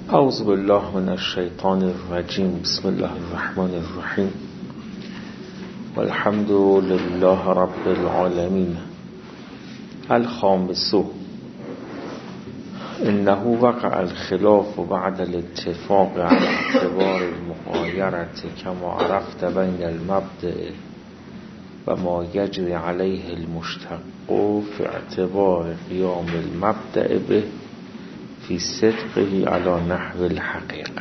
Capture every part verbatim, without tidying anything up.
اعوذ بالله من الشیطان الرجیم. بسم الله الرحمن الرحیم. والحمد لله رب العالمین. الخامس انه وقع الخلاف بعد الاتفاق على اعتبار المغایرة كما عرفت بین المبدأ و ما یجری علیه المشتق في اعتبار قیام المبدأ به فی صدقه علی نحو الحقیقه.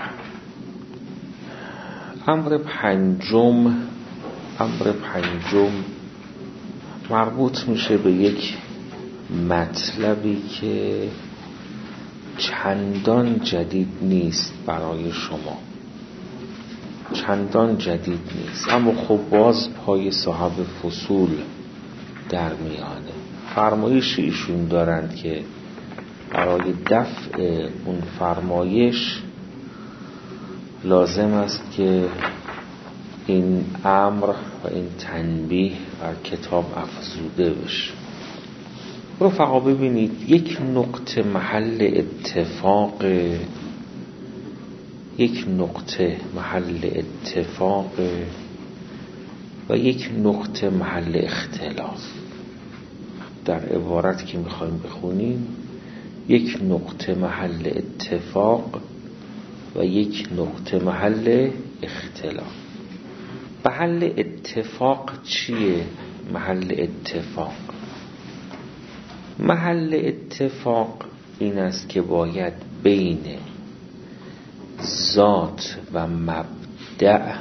امر پنجم امر پنجم مربوط میشه به یک مطلبی که چندان جدید نیست برای شما، چندان جدید نیست، اما خب باز پای صاحب فصول در میانه. فرمایش ایشون دارند که برای دفع اون فرمایش لازم است که این امر و این تنبیه بر کتاب افزوده بشه. رفقا ببینید، یک نقطه محل اتفاق یک نقطه محل اتفاق و یک نقطه محل اختلاف. در عبارت که میخوایم بخونیم، یک نقطه محل اتفاق و یک نقطه محل اختلاف. محل اتفاق چیه؟ محل اتفاق محل اتفاق این است که باید بین ذات و مبدأ،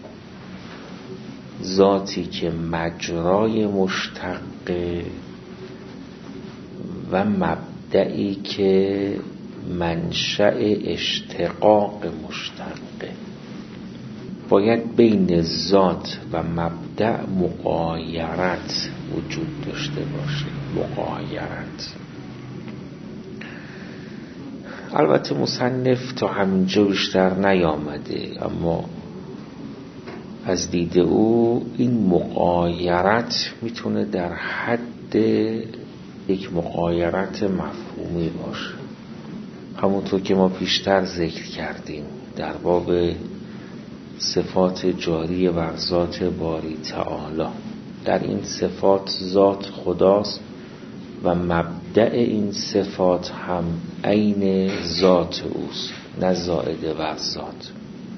ذاتی که مجرای مشتقه و مبدئی که منشأ اشتقاق مشتقه، باید بین ذات و مبدأ مغایرت وجود داشته باشه. مغایرت. البته مصنف تا همینجا بیشتر نیامده، اما از دید او این مغایرت میتونه در حد یک مغایرت مفهومی باشه، همونطور که ما پیشتر ذکر کردیم در باب صفات جاری بر ذات باری تعالی. در این صفات ذات خداست و مبدأ این صفات هم عین ذات اوست، نه زائده بر ذات.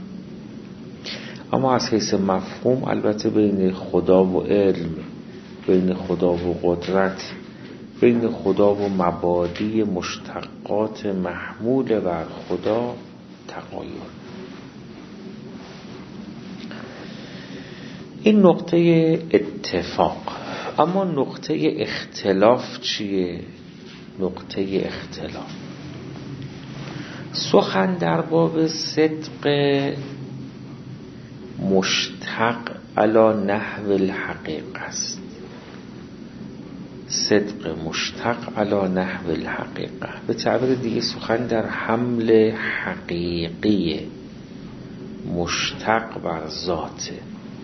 اما از حیث مفهوم البته بین خدا و علم، بین خدا و قدرت، بین خدا و مبادی مشتقات محمول بر خدا تغایر. این نقطه اتفاق. اما نقطه اختلاف چیه؟ نقطه اختلاف سخن در باب صدق مشتق علی نحو الحقیقه است. صدق مشتق علی نحو الحقیقه، به تعبیر دیگه سخن در حمل حقیقی مشتق بر ذاته.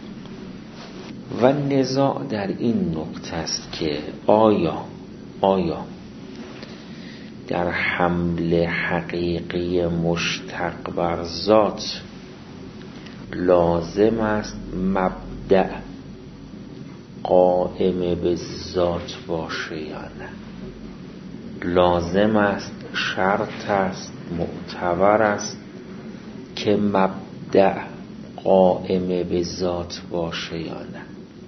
و نزاع در این نقطه است که آیا آیا در حمل حقیقی مشتق بر ذات لازم است مبدأ قائم به ذات باشه یا نه؟ لازم است، شرط است، معتبر است که مبدأ قائم به ذات باشه یا نه؟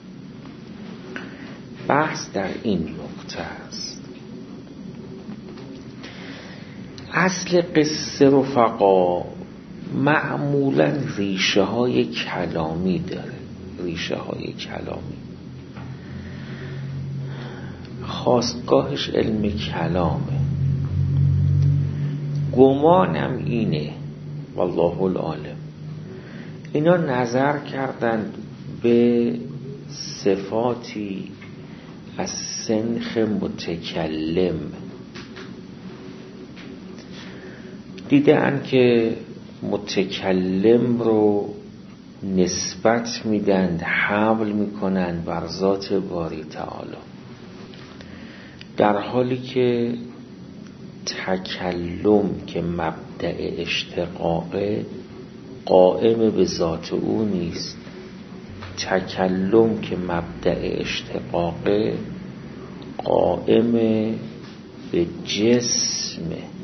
بحث در این نقطه است. اصل قصه رفقا معمولا ریشه های کلامی داره، ریشه های کلامی. خاستگاهش علم کلامه. گمانم اینه، والله العالم، اینا نظر کردند به صفاتی از سنخ متکلم، دیدن که متکلم رو نسبت میدند، حمل میکنند بر ذات باری تعالی، در حالی که تکلم که مبدأ اشتقاقه قائم به ذات او نیست. تکلم که مبدأ اشتقاقه قائم به جسم.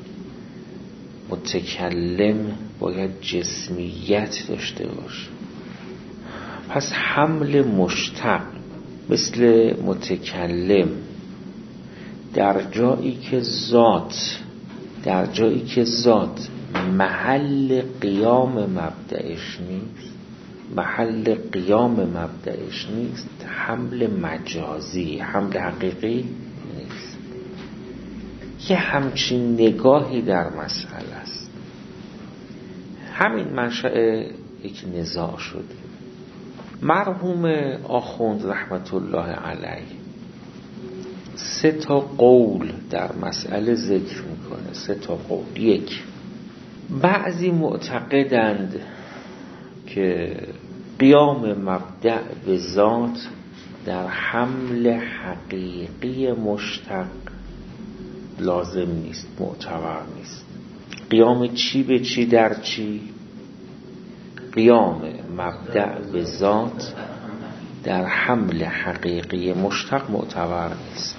متکلم باید جسمیت داشته باشه. پس حمل مشتق مثل متکلم در جایی که ذات در جایی که ذات محل قیام مبدأش نیست محل قیام مبدأش نیست حمل مجازی، حمل حقیقی نیست. یه همچین نگاهی در مسئله است. همین منشأ یک نزاع شده. مرحوم آخوند رحمت الله علیه سه تا قول در مسئله ذکر میکنه. سه تا قول. یک، بعضی معتقدند که قیام مبدأ به ذات در حمل حقیقی مشتق لازم نیست، معتبر نیست. قیام چی به چی در چی؟ قیام مبدأ به ذات در حمل حقیقی مشتق معتبر نیست.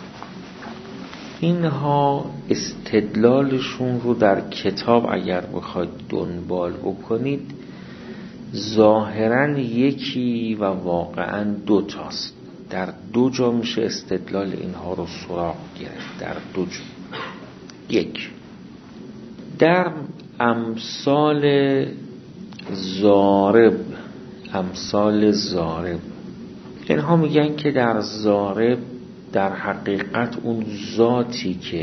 اینها استدلالشون رو در کتاب اگر بخواید دنبال بکنید ظاهراً یکی و واقعاً دو تاست. در دو جا میشه استدلال اینها رو سراغ گرفت. در دو جا. یک، در امثال ضارب امثال ضارب اینها میگن که در ضارب در حقیقت اون ذاتی که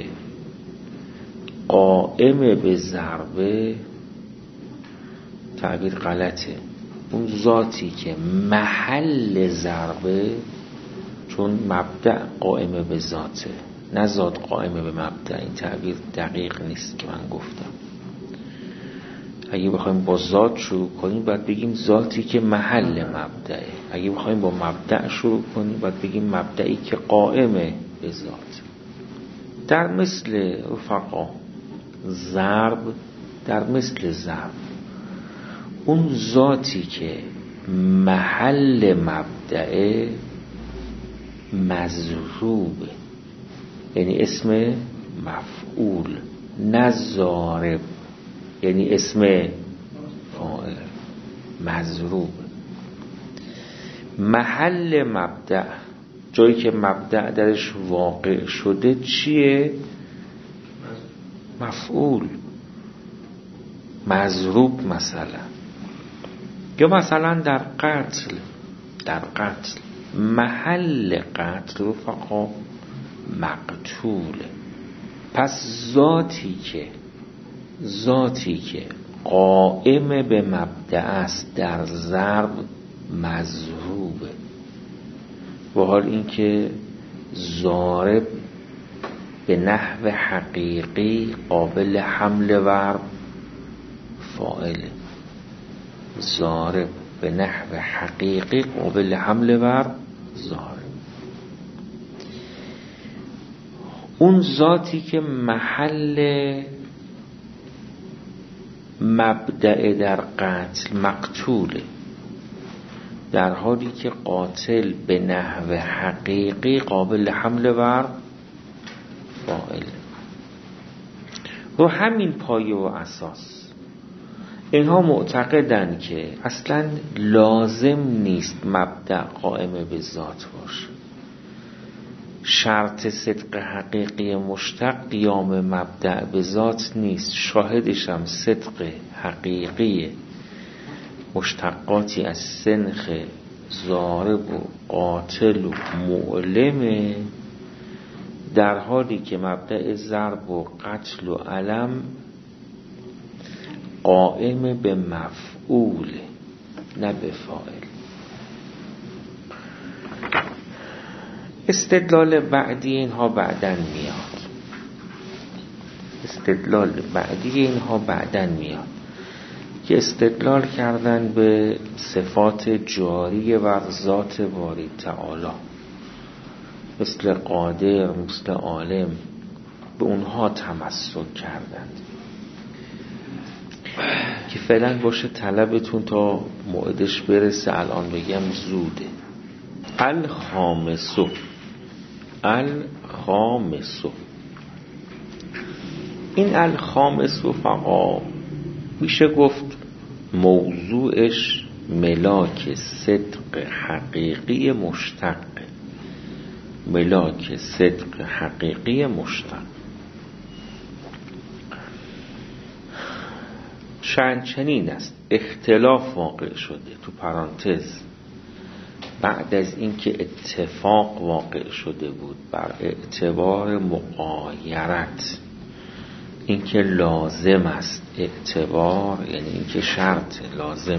قائم به ضربه، تعبیر غلطه، اون ذاتی که محل ضربه، چون مبدأ قائم به ذاته نه ذات قائم به مبدأ. این تعبیر دقیق نیست که من گفتم. اگه بخوایم با ذات شروع کنیم باید بگیم ذاتی که محل مبدأه. اگه بخوایم با مبدأ شروع کنیم باید بگیم مبدئی که قائمه به ذات. در مثل رفقا ضرب، در مثل ضرب اون ذاتی که محل مبدأه مضروبه، یعنی اسم مفعول، نه ضارب یعنی اسم فاعل، مضروب. محل مبدأ، جایی که مبدأ درش واقع شده چیه؟ مفعول، مضروب. مثلا یا مثلا در قتل در قتل محل قتل رفقا مقتوله. پس ذاتی که ذاتی که قائم به مبدأ است در ضرب مضروبه، و حال اینکه ضارب به نحو حقیقی قابل حمل ورب فاعله. ضارب به نحو حقیقی قابل حمل ورب ضارب. اون ذاتی که محل مبدأ در قتل مقتوله، در حالی که قاتل به نحو حقیقی قابل حمل ورب فاعل. رو همین پایه و اساس اینها معتقدن که اصلا لازم نیست مبدأ قائم به ذات باشه. شرط صدق حقیقی مشتق قیام مبدأ به ذات نیست. شاهدش هم صدق حقیقی مشتقاتی از سنخ ضارب و قاتل و معلم، در حالی که مبدأ ضرب و قتل و علم قائم به مفعول نه به فاعل. استدلال بعدی اینها بعدن میاد. استدلال بعدی اینها بعدن میاد که استدلال کردن به صفات جاری و ذات باری تعالی، مثل قادر، مثل عالم، به اونها تمسک کردند که فعلا باشه طلبتون تا موعدش برسه، الان بگم زوده. الخامسو الخامسو این الخامسو فقا میشه گفت موضوعش ملاک صدق حقیقی مشتق، ملاک صدق حقیقی مشتق. شأن چنین است اختلاف واقع شده، تو پرانتز بعد از اینکه اتفاق واقع شده بود بر اعتبار مغایرت، اینکه لازم است، اعتبار یعنی اینکه شرط لازمه،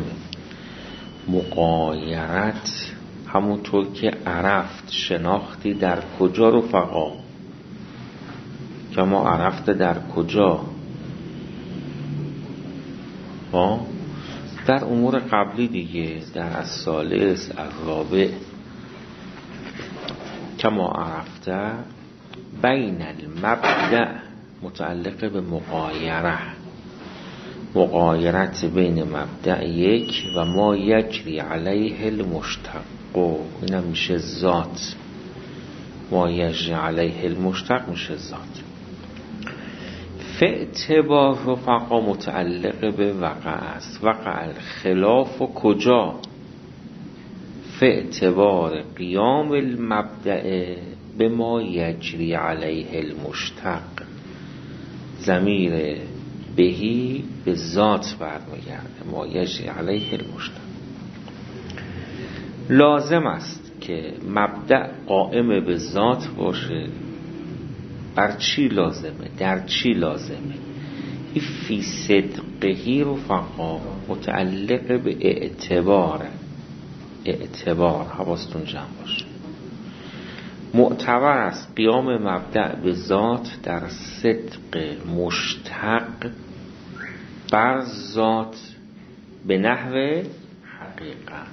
مغایرت همونطور که عرفت شناختی در کجا رفقا، که ما عرفت در کجا ها؟ در امور قبلی دیگه، در الثالث الرابع که ما عرفته بین المبدأ متعلق به مغایره، مغایرت بین مبدأ یک و ما یجری علیه المشتق، اینم میشه ذات، ما یجری علیه المشتق میشه ذات. فاعتبار رفقا متعلق به وقع است، وقع الخلاف و کجا؟ فاعتبار قیام المبدأ به ما یجری علیه المشتق، ضمیر بهی به ذات برمیگرده، ما یجری علیه المشتق. لازم است که مبدأ قائم به ذات باشه. بر چی لازمه؟ در چی لازمه؟ این فی صدقهی رفقا متعلق به اعتباره، اعتبار حواستون جمع باشه. معتبر است قیام مبدأ به ذات در صدق مشتق بر ذات به نحو حقیقت.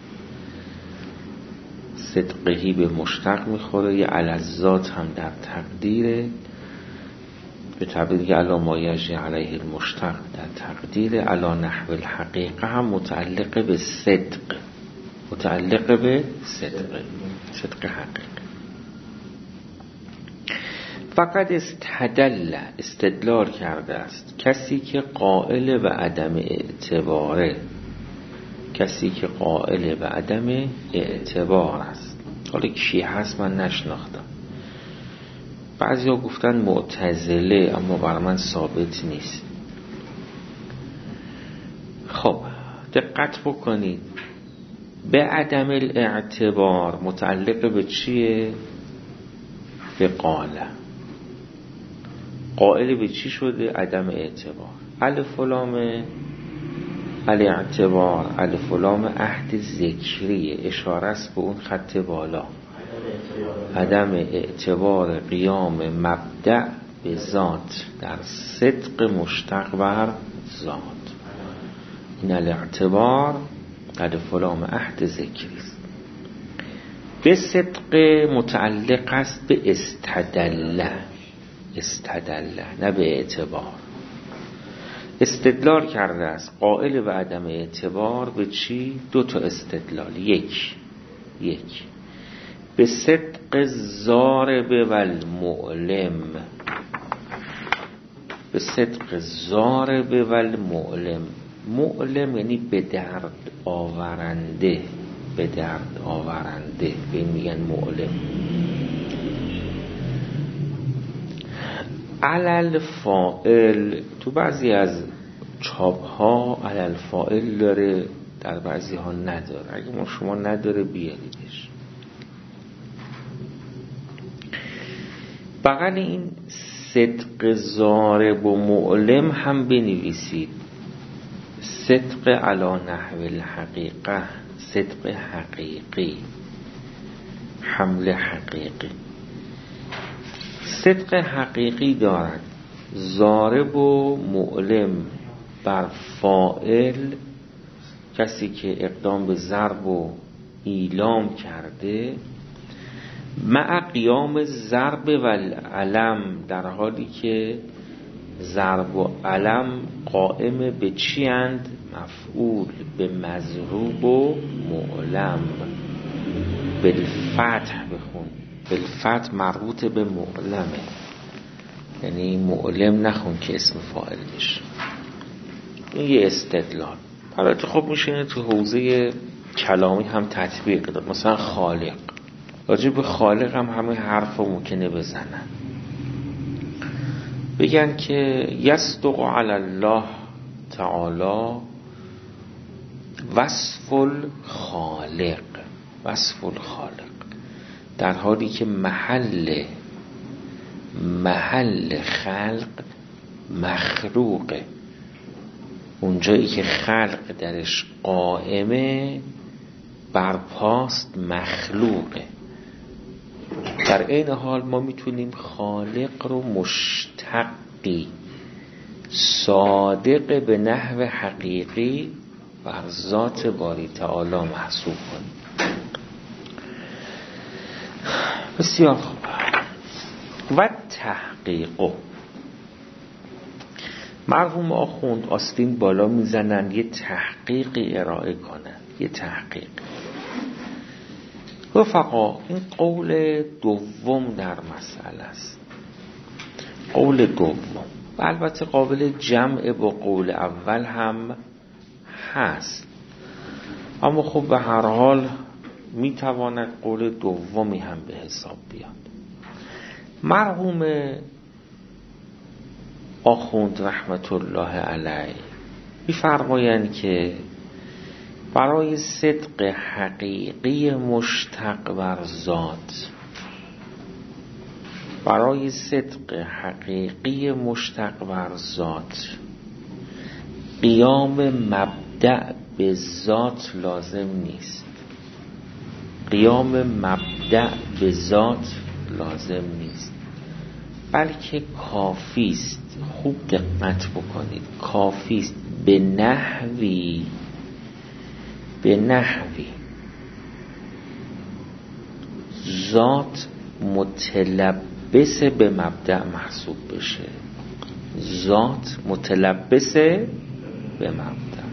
صدقهی به مشتق میخوره، یه الذات هم در تقدیره، به تعبیر دیگه علی ما یجری علیه المشتق در تقدیره، علی نحو الحقیقه هم متعلق به صدق، متعلق به صدق، صدق حقیقه. فقط استدل، استدلال کرده است کسی که قائل به عدم اعتباره، کسی که قائل به عدم اعتبار است. حالا کی هست من نشناختم، بعضی ها گفتن معتزله، اما بر من ثابت نیست. خب دقت بکنید، به عدم الاعتبار متعلق به چیه؟ به قاله. قائل به چی شده؟ عدم اعتبار. الف و لام الاعتبار، الف و لام عهد ذکری، اشاره است به اون خط بالا، عدم اعتبار قیام مبدأ به ذات در صدق مشتق بر ذات. این الاعتبار الف و لام عهد ذکری است. به صدق متعلق است به استدله، استدله نه به اعتبار. استدلال کرده است قائل به عدم اعتبار به چی؟ دو تا استدلال. یک یک به صدق ضارب و المعلم، به صدق ضارب و المعلم. معلم یعنی به درد آورنده، به درد آورنده به میگن معلم. علل فاعل تو بعضی از چاپ ها علل فاعل داره، در بعضی ها نداره. اگه ما شما نداره بیاریدش. بغل این صدق ضارب و معلم هم بنویسید صدق علی نحو الحقیقه، صدق حقیقی، حمل حقیقی. صدق حقیقی دارد ضارب و معلم بر فاعل، کسی که اقدام به ضرب و ایلام کرده، مع قیام ضرب و علم، در حالی که ضرب و علم قائم به چی اند؟ مفعول، به مضروب و معلم. بالفتح بخون، بالفتح مربوط به معلمه، یعنی معلم نخون که اسم فاعل بشه. این یه استدلال. البته خب میشه اینه تو حوزه کلامی هم تطبیق داد. مثلا خالق، راجع به خالق هم همه حرف رو ممکنه بزنن، بگن که یصدق علی الله تعالی وصف الخالق، وصف الخالق، در حالی که محل محل خلق مخلوقه، اونجایی که خلق درش قائمه برپاست مخلوقه. در این حال ما میتونیم خالق رو مشتقی صادق به نحو حقیقی بر ذات باری تعالی محسوب کنیم. بسیار خوب. و تحقیق، مرحوم آخوند آستین بالا میزنن یه تحقیقی ارائه کنن، یه تحقیق. رفقا این قول دوم در مسئله است، قول دوم البته قابل جمع با قول اول هم هست، اما خب به هر حال میتواند قول دومی هم به حساب بیاد. مرحوم آخوند رحمت الله علیه می‌فرمایند که برای صدق حقیقی مشتق بر ذات، برای صدق حقیقی مشتق بر ذات قیام مبدأ به ذات لازم نیست، قیام مبدأ به ذات لازم نیست، بلکه کافیست. خوب دقت بکنید، کافیست به نحوی به نحوی ذات متلبس به مبدأ محسوب بشه، ذات متلبس به مبدأ.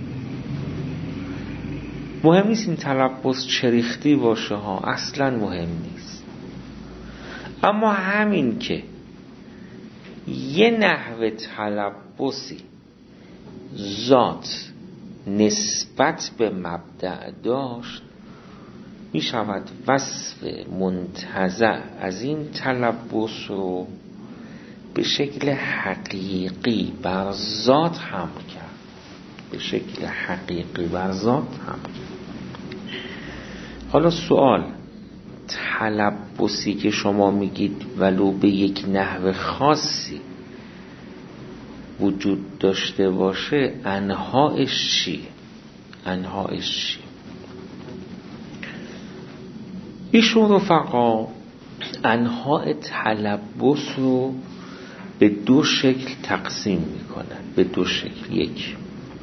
مهم نیست این تلبس چریختی باشه ها، اصلا مهم نیست، اما همین که یه نحو تلبسی ذات نسبت به مبدأ داشت، می شود وصف منتزع از این تلبس رو به شکل حقیقی بر ذات حمل کرد، به شکل حقیقی بر ذات حمل کرد. حالا سوال، تلبسی که شما میگید ولو به یک نحو خاصی وجود داشته باشه، انواعش چیه؟ انواعش چیه؟ ایشون رفقا انواع تلبس رو به دو شکل تقسیم میکنن، به دو شکل. یک،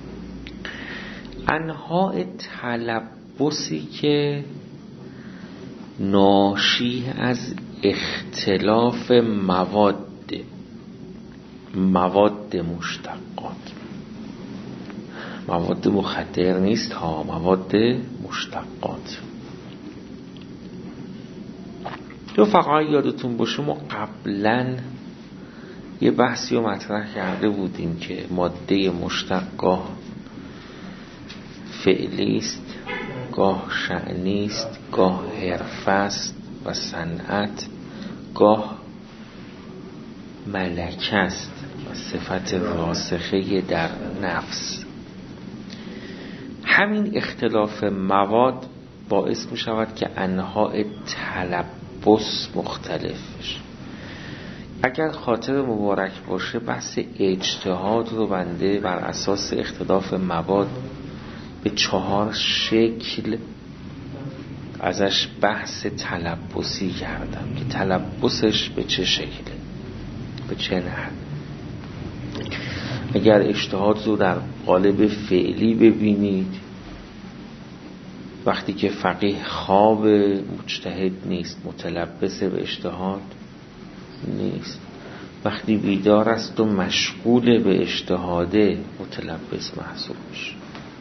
انواع تلبسی که ناشی از اختلاف مواد مواد مشتقات، مواد مخدر نیست ها، مواد مشتقات. تو فقط یادتون باشه ما قبلا یه بحثی رو مطرح کرده بودیم که ماده مشتق گاه فعلی است، گاه شأنی است، گاه حرفه است و صنعت، گاه ملکه است و صفت راسخه در نفس. همین اختلاف مواد باعث می شود که انواع تلبس مختلف بشه. اگر خاطر مبارک باشه بحث اجتهاد رو بنده بر اساس اختلاف مواد به چهار شکل ازش بحث تلبسی کردم که تلبسش به چه شکله، به چه نحو. اگر اجتهاد رو در قالب فعلی ببینید وقتی که فقیه خواب مجتهد نیست، متلبس به اجتهاد نیست. وقتی بیدار است و مشغول به اجتهاده متلبس محسوب میشه.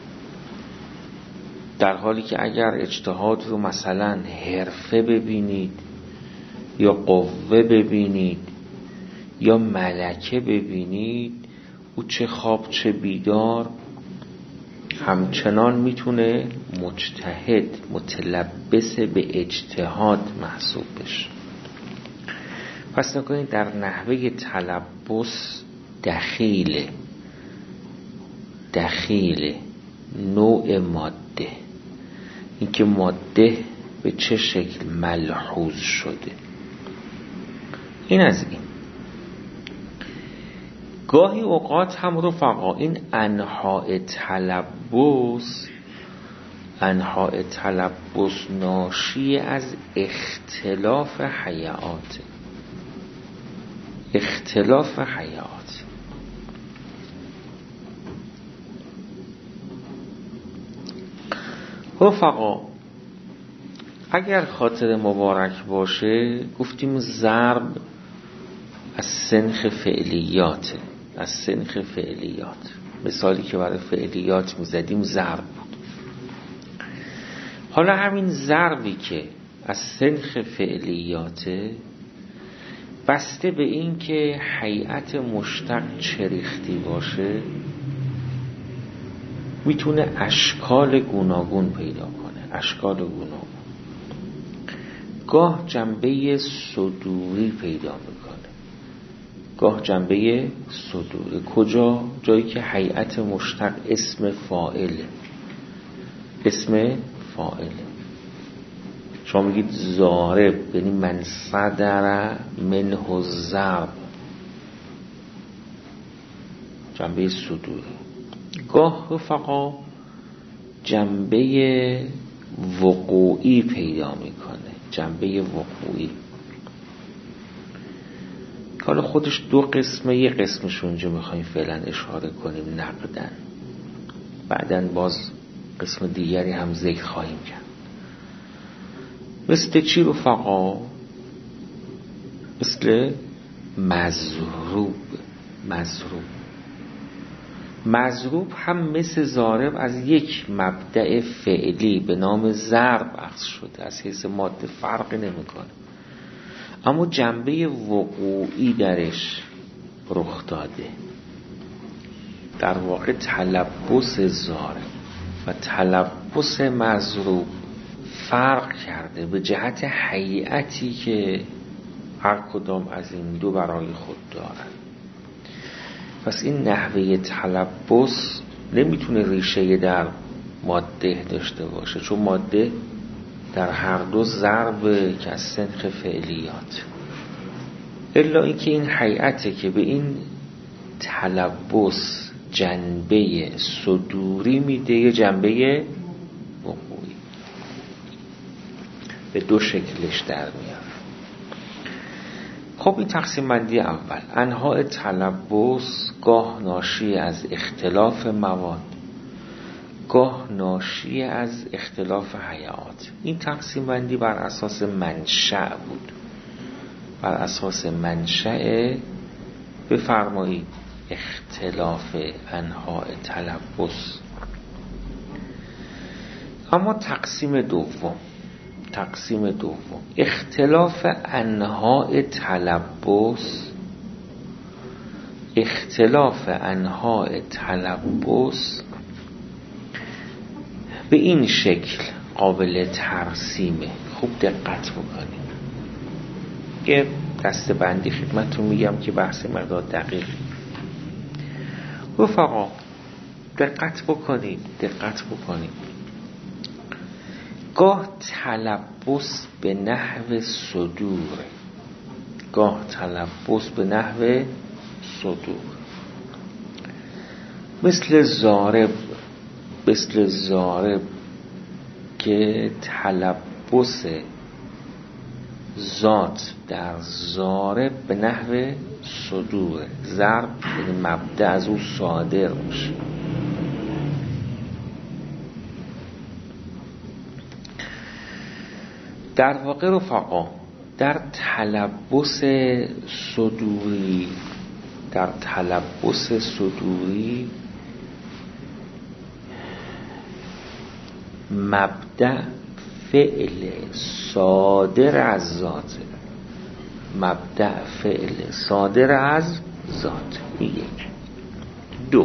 در حالی که اگر اجتهاد رو مثلا حرفه ببینید یا قوه ببینید یا ملکه ببینید، او چه خواب چه بیدار همچنان میتونه مجتهد متلبس به اجتهاد محسوب بشه. پس نکنید در نحوه تلبس دخیله دخیله نوع ماده، اینکه ماده به چه شکل ملحوظ شده. این از این. گاهی اوقات هم رفقا این انواع تلبس انواع تلبس ناشی از اختلاف حیات اختلاف حیات رفقا اگر خاطر مبارک باشه گفتیم ضرب از سنخ فعلیاته از سنخ فعلیات مثالی که برای فعلیات میزدیم ضرب بود. حالا همین ضربی که از سنخ فعلیاته بسته به این که هیئت مشتق چریختی باشه میتونه اشکال گوناگون پیدا کنه اشکال گوناگون. گاه جنبه صدوری پیدا میکنه گاه جنبه صدوری. کجا؟ جایی که هیئت مشتق اسم فاعله اسم فاعله. شما میگید ضارب یعنی من صدر منه الضرب، جنبه صدوری. گاه رفقا جنبه وقوعی پیدا میکنه جنبه وقوعی. حالا خودش دو قسمه، یه قسمش اونجا میخوایم فعلا اشاره کنیم نقدن، بعدن باز قسم دیگری هم ذکر خواهیم کرد. مثل چی رفقا؟ مثل مضروب مضروب مضروب هم مثل ضارب از یک مبدأ فعلی به نام ضرب اخذ شده، از حیث ماده فرقی نمیکنه، اما جنبه وقوعی درش رخ داده. در واقع تلبس ضارب و تلبس مضروب فرق کرده به جهت هیئتی که هر کدام از این دو برای خود دارن. پس این نحوه تلبس نمیتونه ریشه در ماده داشته باشه، چون ماده در هر دو ضرب که از سنخ فعلیات، الا اینکه این هیئته که به این تلبس جنبه صدوری میده یا جنبه وقوعی، به دو شکلش در میاد. خب این تقسیم بندی اول. انواع تلبس گاه ناشی از اختلاف مواد، گاه ناشی از اختلاف حیات. این تقسیم بندی بر اساس منشأ بود، بر اساس منشأ بفرمایید اختلاف انواع تلبس. اما تقسیم دوم تقسیم دوم اختلاف انواع تلبس اختلاف انواع تلبس به این شکل قابل ترسیمه. خوب دقت بکنید. یه دسته بندی خدمتتون میگم که بحث مقدار دقیق. رفقا دقت بکنید دقت بکنید گاه تلبس به نحو صدور گاه تلبس به نحو صدور مثل ضارب مثل ضارب که تلبس ذات در ضارب به نحو صدور، ضرب یعنی مبدأ از او صادر میشه. در واقع رفقا در تلبس صدوری در تلبس صدوری مبدأ فعل صادر از ذات، مبدأ فعل صادر از ذات. یک. دو،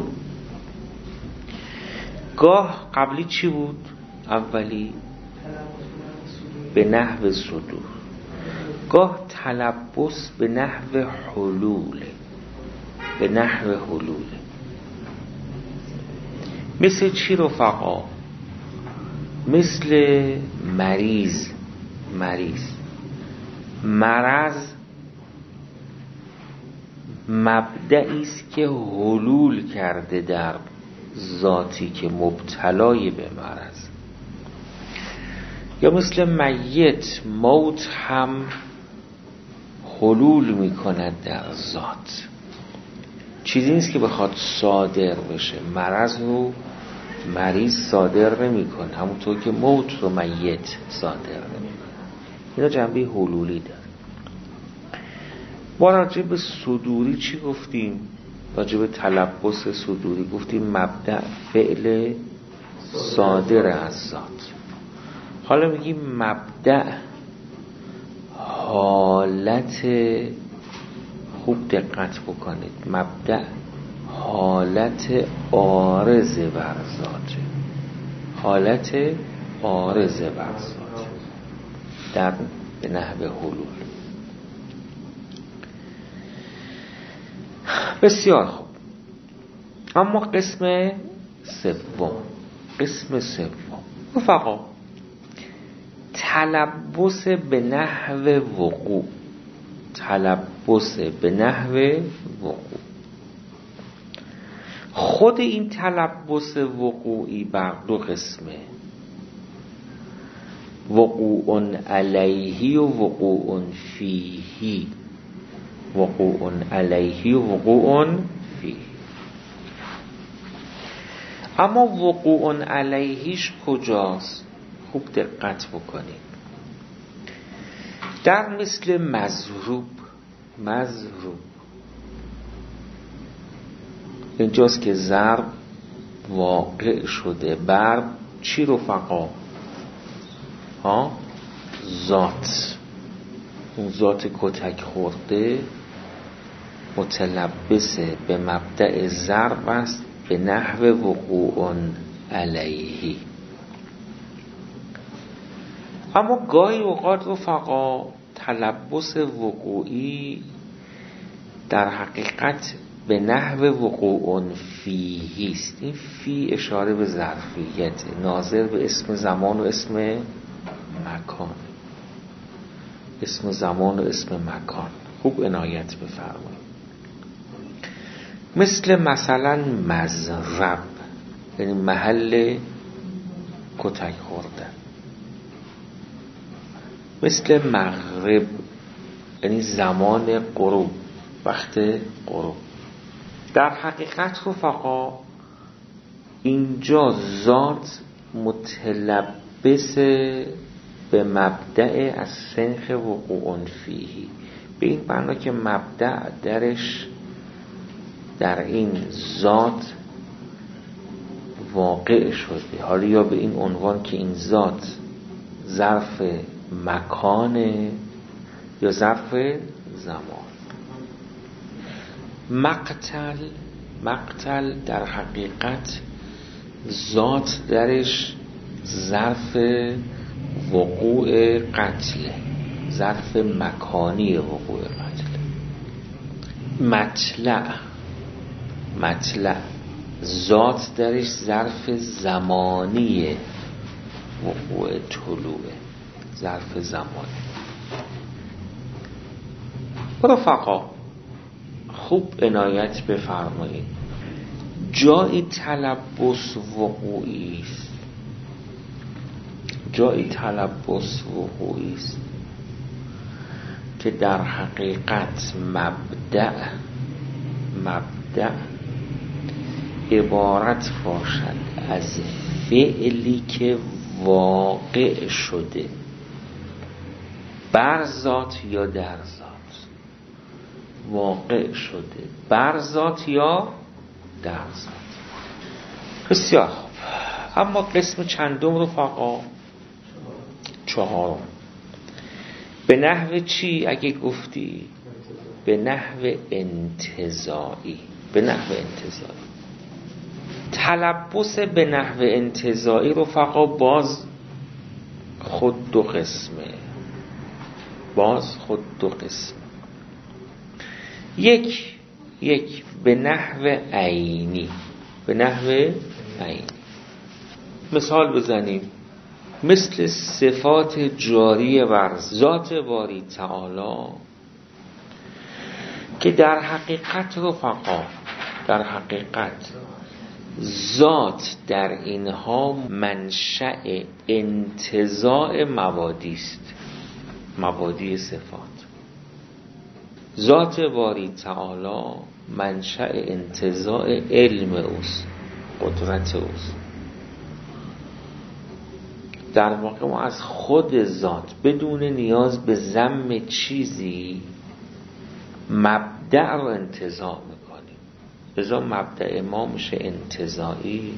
گاه قبلی چی بود؟ اولی به نحو صدور، گاه تلبس به نحو حلول، به نحو حلول. مثل چی رفقا؟ مثل مریض. مریض مرض مبدئی است که حلول کرده در ذاتی که مبتلای به مرض. یا مثل میت، موت هم حلول میکند در ذات، چیزی نیست که بخواد صادر بشه. مرض رو مریض صادر نمیکنه، همونطور که موت رو میت صادر نمیکنه. اینا جنبه حلولی داره. ما راجع به صدوری چی گفتیم؟ راجع به تلبس صدوری گفتیم مبدأ فعل صادر از ذات. حالا میگیم مبدأ حالت، خوب دقت بکنید، مبدأ حالت عارض بر ذات، حالت عارض بر ذات در به نحو حلول. بسیار خوب. اما قسم سوم، قسم سوم رفقا تلبس به نحو وقوع، تلبس به نحو وقوع. خود این تلبس وقوعی بر دو قسمه، وقوع علیه و وقوع فیه، وقوع علیه و وقوع فیه. اما وقوع علیهش کجاست؟ خوب دقت بکنید. در مثل مضروب، مضروب اینجاست که ضرب واقع شده بر چی رفقا؟ ها؟ ذات. اون ذات کتک خورده متلبس به مبدأ ضرب است به نحو وقوع علیه. اما گاهی اوقات رفقا تلبس وقوعی در حقیقت به نحو وقوع فیه است. این فی اشاره به ظرفیت، ناظر به اسم زمان و اسم مکان، اسم زمان و اسم مکان. خوب عنایت بفرمایید. مثل مثلا مضرب یعنی محل کتک خوردن، مثل مغرب یعنی زمان غروب، وقت غروب. در حقیقت رفقا اینجا ذات متلبس به مبدأ از سنخ وقوع فیه، به این معنا که مبدأ درش در این ذات واقع شده. حالا یا به این عنوان که این ذات ظرف مکانه یا ظرف زمان. مقتل، مقتل در حقیقت ذات درش ظرف وقوع قتل، ظرف مکانی وقوع قتل. مطلع، مطلع ذات درش ظرف زمانی وقوع طلوع، ظرف زمانی. رفقا خوب عنایت بفرمایید. جایی تلبس وقوعی است، جایی تلبس وقوعی است که در حقیقت مبدأ مبدأ عبارت باشد از فعلی که واقع شده، بر ذات یا در ذات، واقع شده بر ذات یا در ذات. بسیار خوب. اما قسم چندم رفقا؟ چهارم. به نحو چی اگه گفتی؟ به نحو انتزاعی. به نحو انتزاعی. تلبس به نحو انتزاعی رفقا باز خود دو قسمه. باز خود دو قسمه. یک یک به نحو عینی. به نحو عینی. مثال بزنیم. مثل صفات جاری بر ذات باری تعالی که در حقیقت رفقا، در حقیقت ذات در اینها منشأ انتزاع مبادی است. مبادی صفات. ذات باری تعالی منشأ انتزاع علم اوست، قدرت اوست. در واقع ما از خود ذات بدون نیاز به ضم چیزی مبدأ رو انتزاع میکنیم. لذا مبدأ ما میشه انتزاعی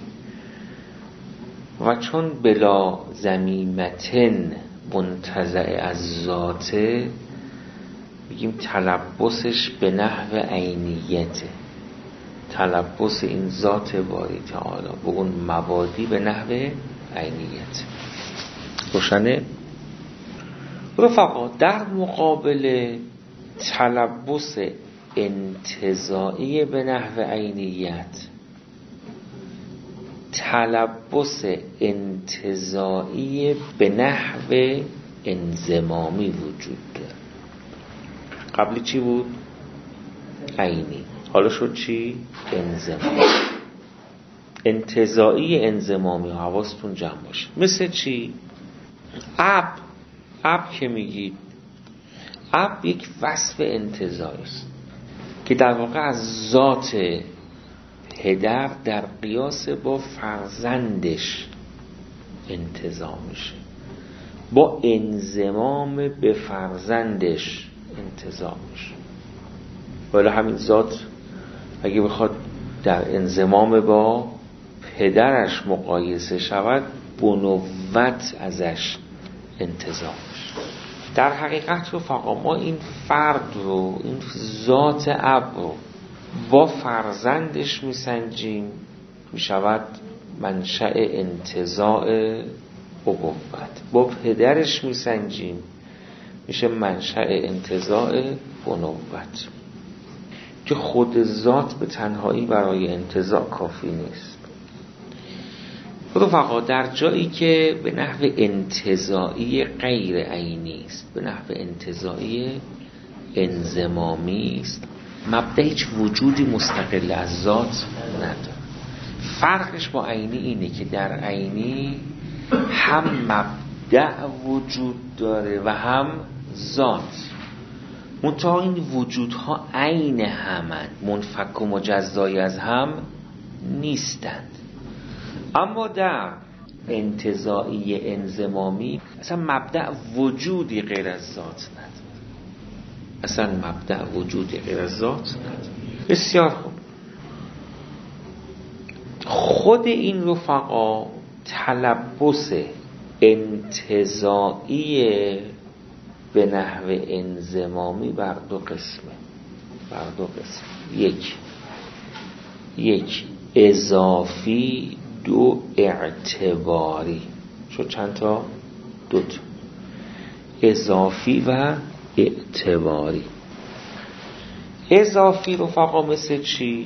و چون بلا ضمیمتن منتزع از ذاته میگیم تلبسش به نحو عینیته. تلبس این ذات باری تعالی به اون مبادی به نحو عینیت. روشنه؟ رفقا در مقابل تلبس انتزاعی به نحو عینیت تلبس انتزاعی به نحو انضمامی وجود داره. قبلی چی بود؟ عینی. حالا شد چی؟ انضمامی. انتزاعی انضمامی. حواستون جمع باشه. مثل چی؟ اب. اب که میگید اب یک وصف انتزاعی است که در واقع از ذات پدر در قیاس با فرزندش انتزاع میشه، با انضمام به فرزندش انتزاع میشه. ولی همین ذات اگه بخواد در انضمام با پدرش مقایسه شود بنوت ازش انتزاع میشه. در حقیقت رو فقط ما این فرد رو، این ذات اب رو با فرزندش میسنجیم، میشود منشأ انتزاع ابوت. با پدرش میسنجیم میشه منشأ انتزاع بنوت. که خود ذات به تنهایی برای انتزاع کافی نیست. رفقا در جایی که به نحو انتزاعی غیر عینی است، به نحو انتزاعی انضمامی است، مبدأ هیچ وجودی مستقل از ذات نداره. فرقش با عینی اینه که در عینی هم مبدأ وجود داره و هم ذات. منتها این وجودها عین همند، منفک و مجزای از هم نیستند. اما در انتزاعی انضمامی اصلا مبدأ وجودی غیر از ذات نداره. اصلا مبدأ وجودی غیر از ذات نداره. بسیار خوب. خود این رفقا تلبس انتزاعی به نحو انضمامی بر دو قسمه. بر دو قسم. یک یک اضافی، دو اعتباری. شد چند تا؟ دو تا. اضافی و اعتباری. اضافی رفقا مثل چی؟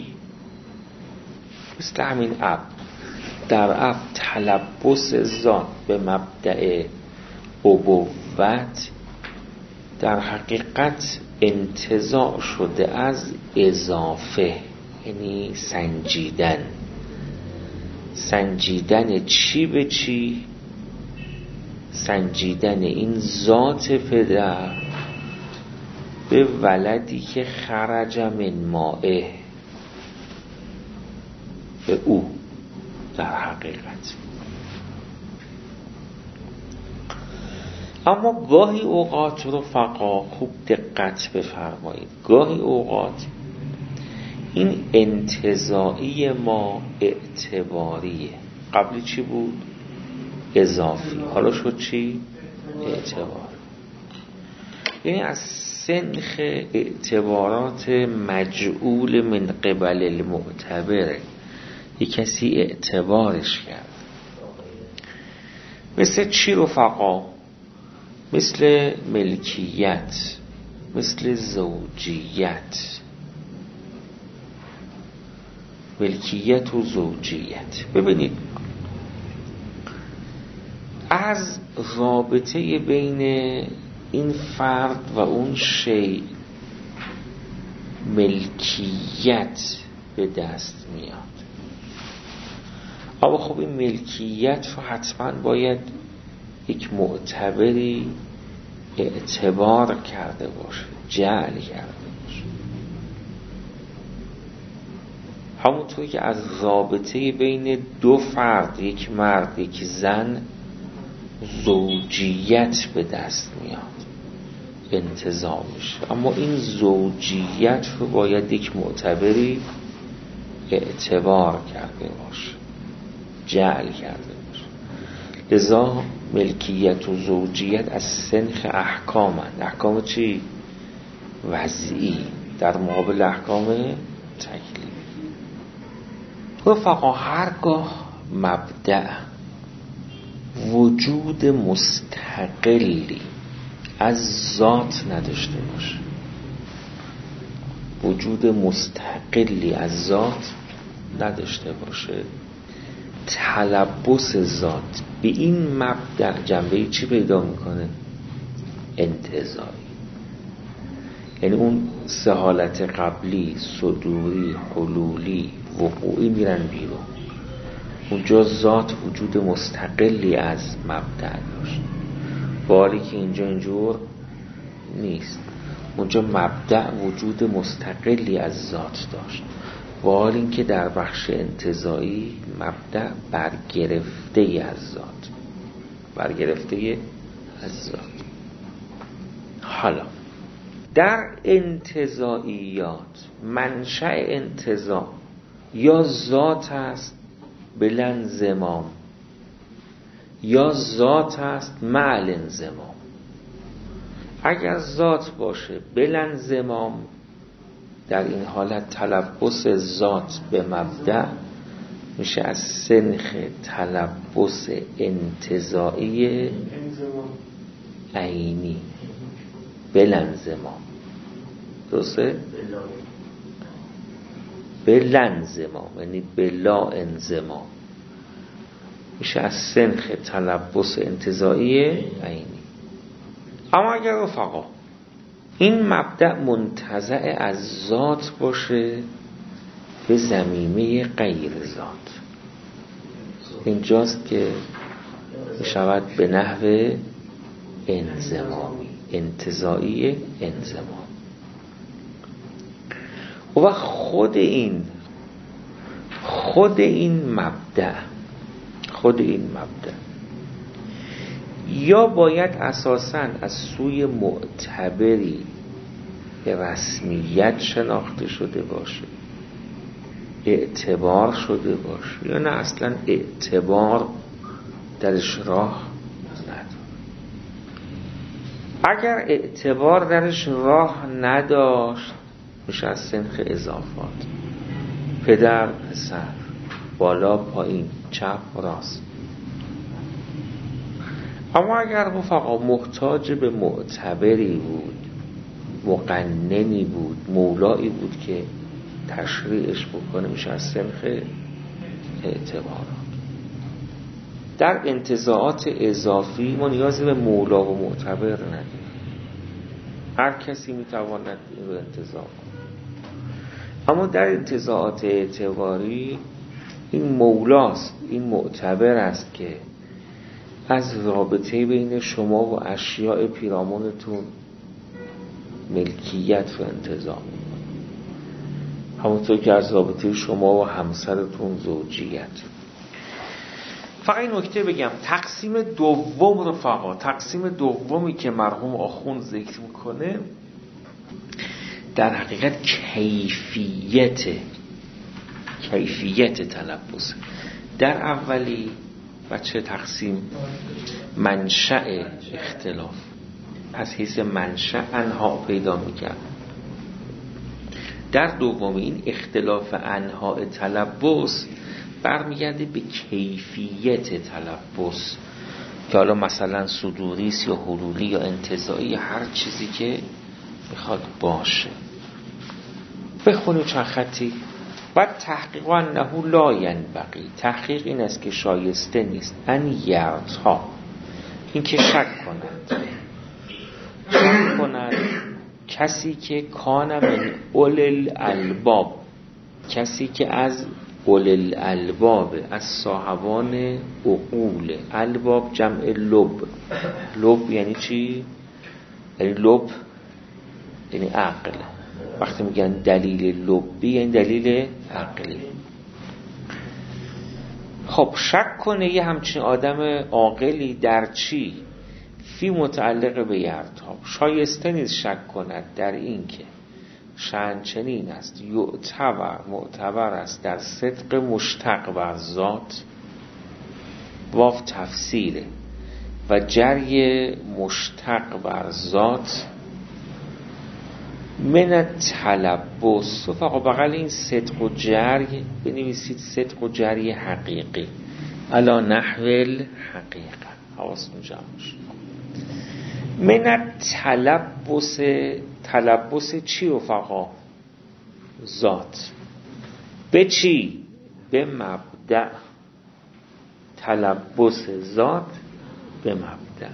مثل همین اب. در اب تلبس ذات به مبدأ ابوت در حقیقت انتزاع شده از اضافه، یعنی سنجیدن. سنجیدن چی به چی؟ سنجیدن این ذات پدر به ولدی که خرج من مائه، به او. در حقیقت اما گاهی اوقات رفقا خوب دقت بفرمایید، گاهی اوقات این انتزاعی ما اعتباریه. قبلی چی بود؟ اضافی. حالا شد چی؟ اعتبار. یعنی از سنخ اعتبارات مجعول من قبل المعتبره، یک کسی اعتبارش کرد. مثل چی رفقا؟ مثل ملکیت، مثل زوجیت. ملکیت و زوجیت. ببینید از رابطه بین این فرد و اون شیء ملکیت به دست میاد. اما خب این ملکیت رو حتما باید یک معتبری اعتبار کرده باشه، جعل کرده باشه. همونطور که از رابطه بین دو فرد، یک مرد یک زن، زوجیت به دست میاد، انتزاع میشه. اما این زوجیت رو باید یک معتبری اعتبار کرده باشه، جعل کرده باشه. لذا ملکیت و زوجیت از سنخ احکام هست. احکام چی؟ وضعی در مقابل احکام تکلیفی. رفقا هرگاه مبدأ وجود مستقلی از ذات نداشته باشه، وجود مستقلی از ذات نداشته باشه، تلبس ذات به این مبدأ جنبه چی پیدا میکنه؟ انتزاعی. یعنی اون سه حالت قبلی، صدوری، حلولی، وقوعی میرن بیرون. اونجا ذات وجود مستقلی از مبدأ داشت، باری که اینجا اینجور نیست. اونجا مبدأ وجود مستقلی از ذات داشت، باری این که در بخش انتزاعی مبدأ برگرفته از ذات، برگرفته از ذات. حالا در انتزاعیات منشأ انتزاع یا ذات است بلا انضمام، یا ذات است مع الانضمام. اگر ذات باشه بلا انضمام، در این حالت تلبس ذات به مبدأ میشه از سنخ تلبس انتزاعی عینی بلا انضمام. درسته؟ بلا انضمام یعنی بلا انضمام، میشه از سنخ تلبس انتزاعی عینی. اما اگر رفقا این مبدأ منتزع از ذات باشه به ضمیمه غیر ذات، اینجاست که میشود به نحو انضمامی، انتزاعی انضمام. و خود این خود این مبدأ خود این مبدأ یا باید اساساً از سوی معتبری به رسمیت شناخته شده باشه، اعتبار شده باشه، یا نه اصلا اعتبار درش راه نداره. اگر اعتبار درش راه نداشت میشه از سنخ اضافات، پدر پسر، بالا پایین، چپ راست. اما اگر رفقا محتاج به معتبری بود، مقننی بود، مولایی بود که تشریعش بکنه، میشه از سنخ اعتبارات. در انتزاعات اضافی ما نیازی به مولا و معتبر نداریم، هر کسی میتواند این رو انتزاع کنه. اما در انتزاعات اعتباری این مولاست، این معتبر است که از رابطه بین شما و اشیاء پیرامونتون ملکیت رو انتزاع میکنه، همونطور که از رابطه شما و همسرتون زوجیت. فقط این نکته بگم، تقسیم دوم رفقا، تقسیم دومی که مرحوم آخوند ذکر میکنه در حقیقت کیفیت کیفیت تلبس. در اولی بچه تقسیم منشأ اختلاف از حیث منشأ انها پیدا میکرد. در دومی این اختلاف انها تلبس برمیگرده به کیفیت تلبس که حالا مثلا صدوری است یا حلولی یا انتزاعی، هر چیزی که میخواد باشه. بخونیم چند خطی. بعد تحقیق انه لا ینبغی، تحقیق این است که شایسته نیست ان یرتا، این که شک کند شک کند کسی که کان من اول الالباب، کسی که از اول الالباب، از صاحبان عقول. الباب جمع لب. لب یعنی چی؟ یعنی لب یعنی عقل. وقتی میگن دلیل لبی یعنی دلیل عقلی. خب شک کنه یه همچین آدم عاقلی در چی؟ فی متعلق به یرتاب، شایسته نیست شک کند در این که شأن چنین است یعتبر، معتبر است در صدق مشتق بر ذات، واو تفسیره و جری مشتق بر ذات من تلبس. و فقط بغل این صدق و جری بنویسید صدق و جری حقیقی علا نحو الحقیقه. حواستون جمع باشه. من تلبس، تلبس چی رفقا؟ ذات. به چی؟ به مبدأ. تلبس ذات به مبدأ.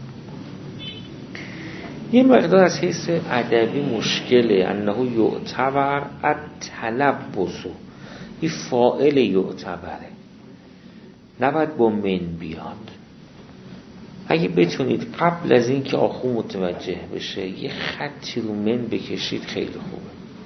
یه مقدار از حیث ادبی مشکله. انه یعتبر التلبس، این فاعل یعتبره، نباید با من بیاد. اگه بتونید قبل از این که آخو متوجه بشه یه خطی رو من بکشید خیلی خوبه.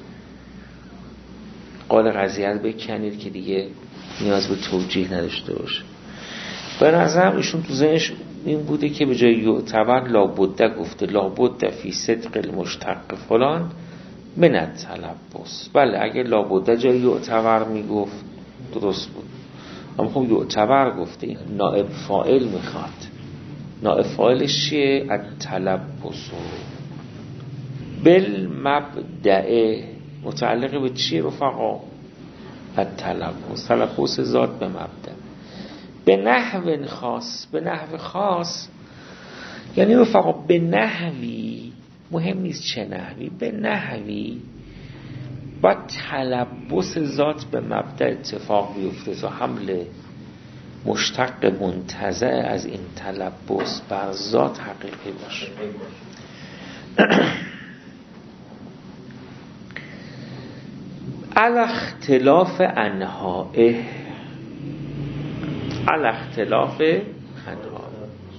قال قضیه رو بکنید که دیگه نیاز به توجیه نداشته باشه. به نظرم ایشون تو ذهنش این بوده که به جای یعتبر لابده گفته، لابده فی صدق المشتق فلان من التلبس. بله اگه لابده جای یعتبر میگفت درست بود، اما خب یعتبر گفته، این نائب فاعل میخواد. نائب فاعلش چیه؟ التلبس. بالمبدأ متعلق به چیه رفقا؟ التلبس. تلبس ذات به مبدأ. به نحو خاص، به نحو خاص یعنی رفقا به نحوی، مهم نیست چه نحوی، به نحوی با تلبس ذات به مبدأ اتفاق بیفته تا حمل مشتق منتزع از این تلبس بر ذات حقیقی باشه. علی اختلاف انحائه، علی اختلاف انحاء،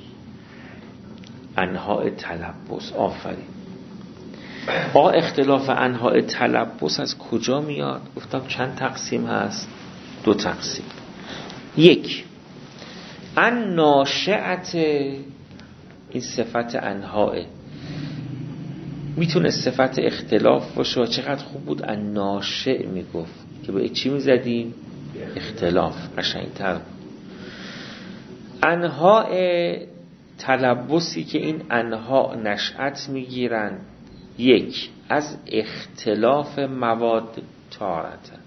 انحاء تلبس. آفرین. آقا اختلاف انحاء تلبس از کجا میاد؟ گفتم چند تقسیم هست؟ دو تقسیم. یک، ان ناشئت، این صفت انحاء میتونه صفت اختلاف باشه و چقدر خوب بود ان ناشئ میگفت که به چی میزدیم؟ اختلاف. قشنگتر. انحاء تلبسی که این انحاء نشأت میگیرن، یک، از اختلاف مواد تارتن.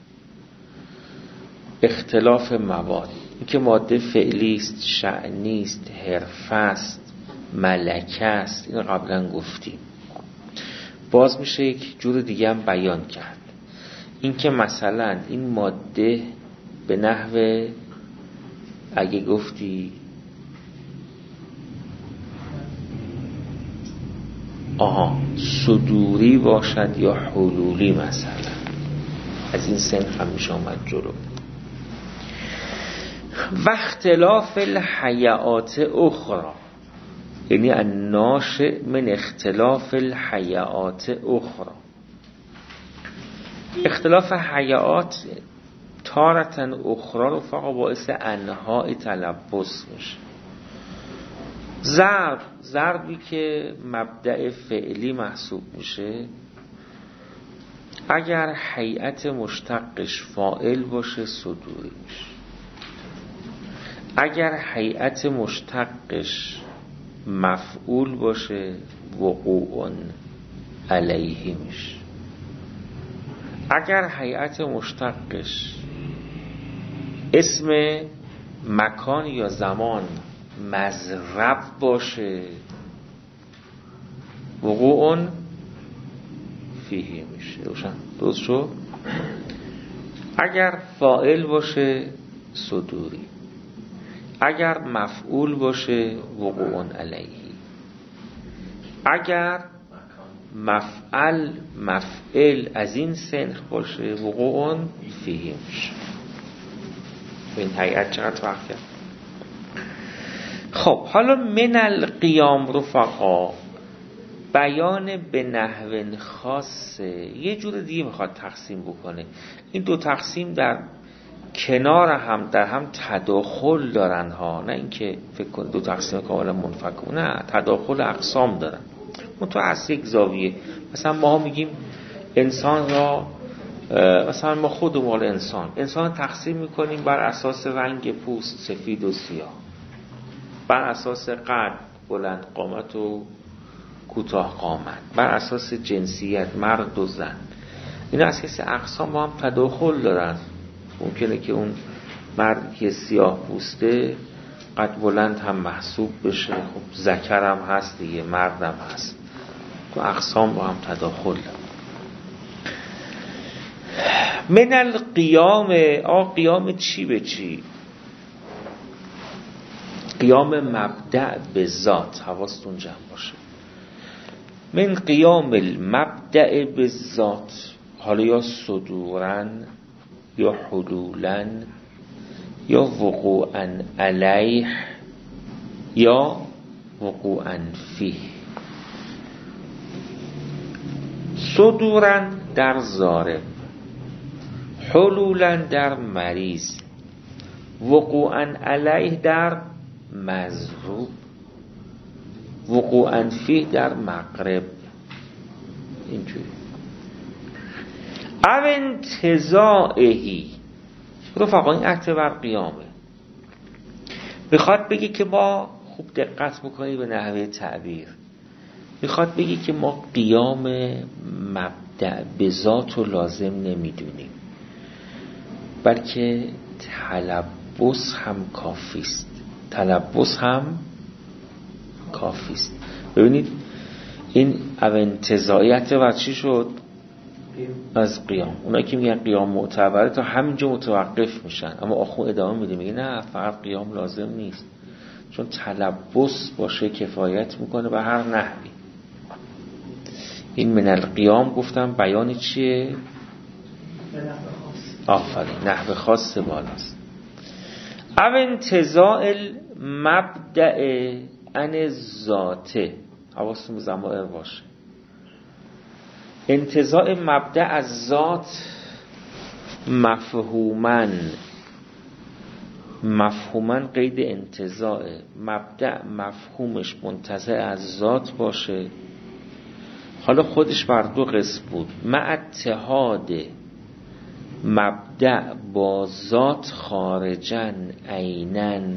اختلاف مواد، این که ماده فعلی است، شأنی است، حرفه است، ملکه است، این قبلا گفتیم. باز میشه یک جور دیگه هم بیان کرد، این که مثلا این ماده به نحو اگه گفتی آها صدوری باشد یا حلولی، مثلا از این سنخ هم میشه آمد جلو. و اختلاف الحیات اخرى، یعنی الناشئ من اختلاف الحیات اخرى. اختلاف حیات تارتن اخرى رفقا باعث انهای تلبس میشه. ضرب، ضربی که مبدأ فعلی محسوب میشه اگر هیئت مشتقش فاعل باشه صدوری میشه، اگر هیئت مشتقش مفعول باشه وقوع علیه میشه، اگر هیئت مشتقش اسم مکان یا زمان مضرب باشه وقوع فیه میشه. روشن؟ درست شد؟ اگر فاعل باشه صدوری، اگر مفعول باشه وقوع علیه، اگر مفعل مفعل از این سنخ باشه وقوع فیه میشه. به این هیئت چقدر فرق کرد. خب حالا من القیام رفقا بیان به نحو خاصه یه جور دیگه میخواد تقسیم بکنه. این دو تقسیم در کنار هم در هم تداخل دارن ها، نه اینکه فکر کنید دو تقسیم کاملا منفک، نه، تداخل اقسام دارن منتها از یک زاویه. مثلا ما میگیم انسان را، مثلا ما خودمون انسان انسان تقسیم میکنیم بر اساس رنگ پوست سفید و سیاه، بر اساس قد بلند قامت و کوتاه قامت، بر اساس جنسیت مرد و زن. اینا از حیث اقسام با هم تداخل دارن. ممکنه که اون مرد که سیاه پوسته قد بلند هم محسوب بشه، خب ذکر هم هست دیگه، مرد هم هست. تو اقسام با هم تداخل دارن. من القیام، آ قیام چی به چی؟ قیام مبدأ به ذات، حواستون جمع باشه. من قیام المبدأ به ذات، حالا یا صدورن یا حلولن یا وقوعا علیه یا وقوعا فیه. صدورن در ضارب، حلولن در مریض، وقوعا علیه در مضروب، وقوعا فیه در مغرب. اینجوری. او انتزاعهی رفقا، این عطف بر قیامه. میخواد بگی که ما خوب دقت بکنید به نحوه تعبیر. میخواد بگی که ما قیام مبدأ به ذات و لازم نمیدونیم، بلکه تلبس هم کافیست. تلبس هم کافیست. ببینید این او انتزاعیت و چی شد؟ از قیام. اونایی که میگن قیام معتبره تا همینجا متوقف میشن، اما آخو ادامه میده میگه نه، فقط قیام لازم نیست، چون تلبس باشه کفایت میکنه به هر نحوی. این من القیام گفتم بیان چیه؟ آفرین، نحو خاص بالاست. او انتزاع المبدأ عن ذاته، حواستون به ضمائر باشه. انتزاع مبدأ از ذات مفهومن، مفهومن قید انتزاع، مبدأ مفهومش منتزع از ذات باشه. حالا خودش بر دو قسم بود، مع اتحاد مبدأ با ذات خارجن عینن.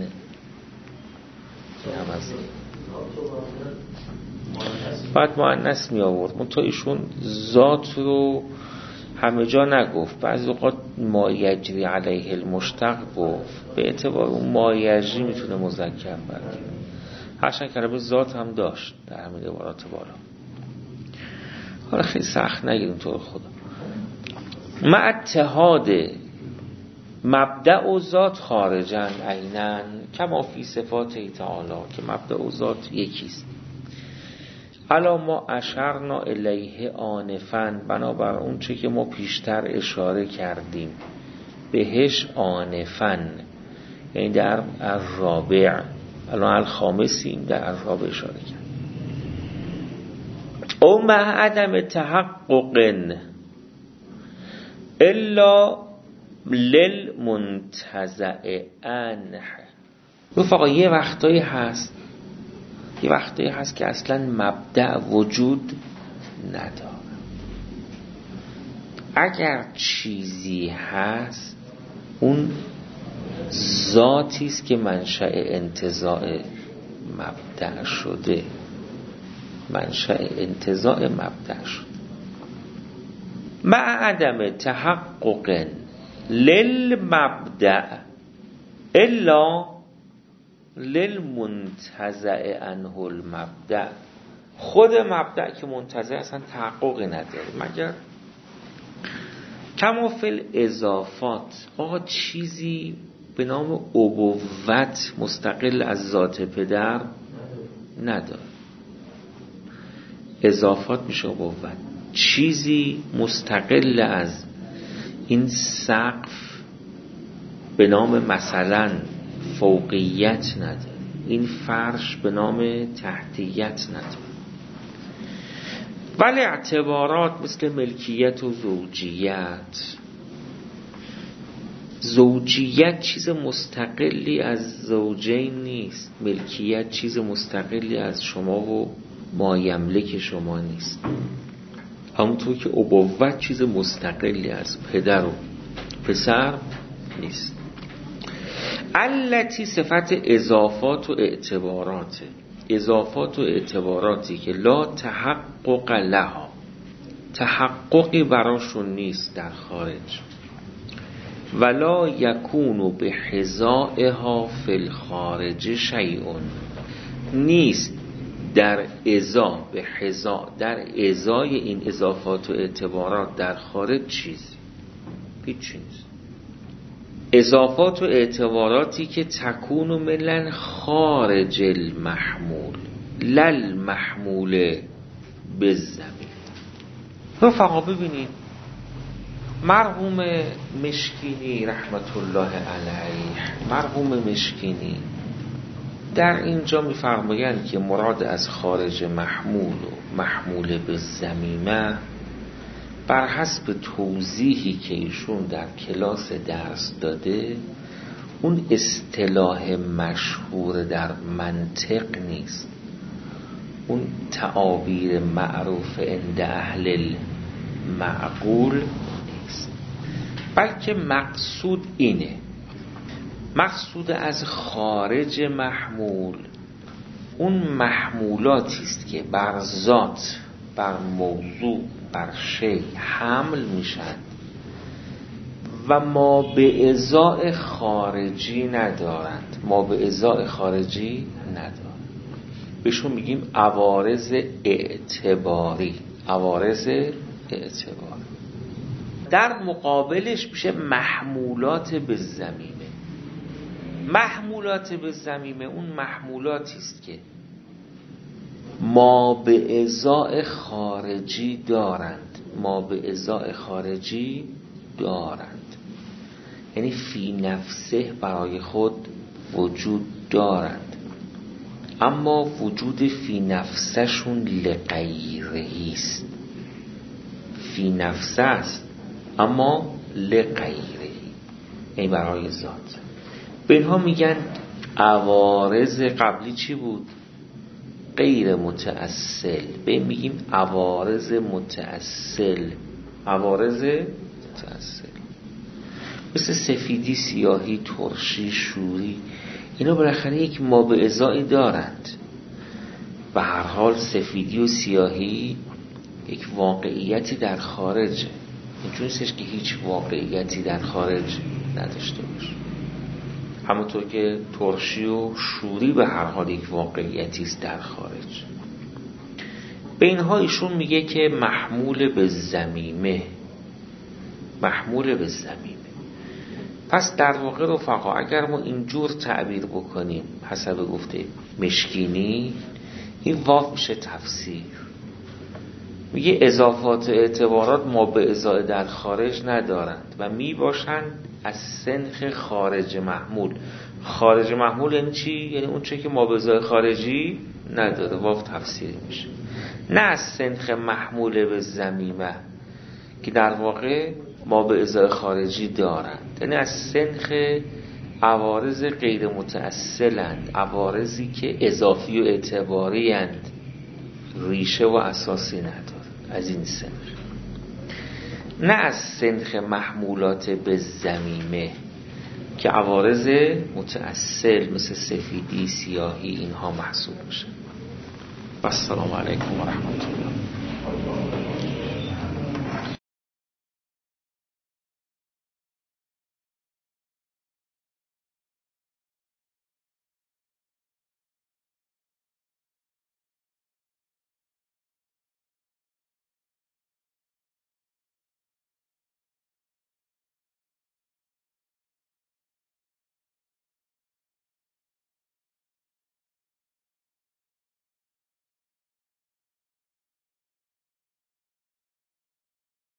بعد مؤنث می آورد، منتها ایشون ذات رو همه جا نگفت، بعضی اوقات ما یجری علیه المشتق گفت، به اعتبار اون ما یجری میتونه مذکر باشه، هرچند کلمه ذات هم داشت در همین عبارات بالا. حالا خیلی سخت نگیریم تو خدا. مع اتحاد مبدأ و ذات خارجن عینن کما فی صفات تعالی، که مبدأ و ذات یکیست. الا ما اشرنا الیه آنفن، بنابر اون چه که ما پیشتر اشاره کردیم بهش آنفن، یعنی در الرابع، الان الخامسیم در الرابع اشاره کرد. او مع عدم تحقق الا للمنتزع عنه. رفقا یه وقتایی هست یه وقتایی هست که اصلا مبدأ وجود نداره. اگر چیزی هست اون ذاتی است که منشأ انتزاع مبدأ شده، منشأ انتزاع مبدأ شده. مع عدم تحقق للمبدأ الا للمنتزع عنه المبدأ. خود مبدأ که منتزع اصلا تحققی نداره مگر کما فی الاضافات. آقا چیزی به نام ابوت مستقل از ذات پدر نداره. اضافات میشه ابوت. چیزی مستقل از این سقف به نام مثلا فوقیت نداره، این فرش به نام تحتیت نداره. ولی اعتبارات مثل ملکیت و زوجیت، زوجیت چیز مستقلی از زوجین نیست، ملکیت چیز مستقلی از شما و مایملک شما نیست، همونطور که ابوت چیز مستقلی از پدر و پسر نیست. التی صفت اضافات و اعتبارات، اضافات و اعتباراتی که لا تحقق لها، تحققی براشون نیست در خارج. ولا یکون به حذائها فی الخارج شیء، نیست در ازا به حذا، در ازای این اضافات و اعتبارات در خارج چیزی، هیچ نیست. اضافات و اعتباراتی که تکون ملن خارج المحمول لل محمول بالزمین. رفقا ببینید مرحوم مشکینی رحمت الله علیه، مرحوم مشکینی در اینجا می‌فرمایند که مراد از خارج محمول و محمول بالزمیمه بر حسب توضیحی که ایشون در کلاس درس داده اون اصطلاح مشهور در منطق نیست، اون تعابیر معروف عند اهل المعقول نیست، بلکه مقصود اینه، مقصود از خارج محمول اون محمولاتی است که بر ذات، بر موضوع، بر شی حمل میشن و ما به ازاء خارجی ندارند، ما به ازاء خارجی ندارند. بهشون میگیم عوارض اعتباری، عوارض اعتباری. در مقابلش میشه محمولات بالزمیمه. محمولات بالزمیمه اون محمولاتی است که ما به ازاء خارجی دارند، ما به ازاء خارجی دارند، یعنی فی نفسه برای خود وجود دارند، اما وجود فی نفسشون لغیرهی است، فی نفسه است اما لغیرهی، یعنی برای ذات. به اینها میگن عوارض قبلی چی بود؟ غیر متأصل. به این میگیم عوارض متأصل، عوارض متأصل مثل سفیدی، سیاهی، ترشی، شوری، اینا بالاخره یک ما به ازایی دارند. به هر حال سفیدی و سیاهی یک واقعیتی در خارجه، اینجور نیستش که هیچ واقعیتی در خارج نداشته باشه، همونطور که ترشی و شوری به هر حال یک واقعیتی است در خارج. به اینها ایشون میگه که محمول به زمیمه، محمول به زمیمه. پس در واقع رفقا اگر ما اینجور تعبیر بکنیم حسب گفته مشکینی، این واف میشه تفسیر. میگه اضافات اعتبارات ما به ازای در خارج ندارند و می باشند از سنخ خارج محمول. خارج محمول یعنی چی؟ یعنی اون چه که ما به ازای خارجی نداره، واف تفسیر میشه. نه از سنخ محمول به زمیمه که در واقع ما به ازای خارجی دارند، یعنی از سنخ عوارض غیر متأصلند، عوارضی که اضافی و اعتباری اند، ریشه و اساسی ندارند، از این سنخ. نه از سنخ محمولات به ضمیمه که عوارض متأصل مثل سفیدی، سیاهی اینها محسوب میشه. و السلام علیکم و رحمت الله.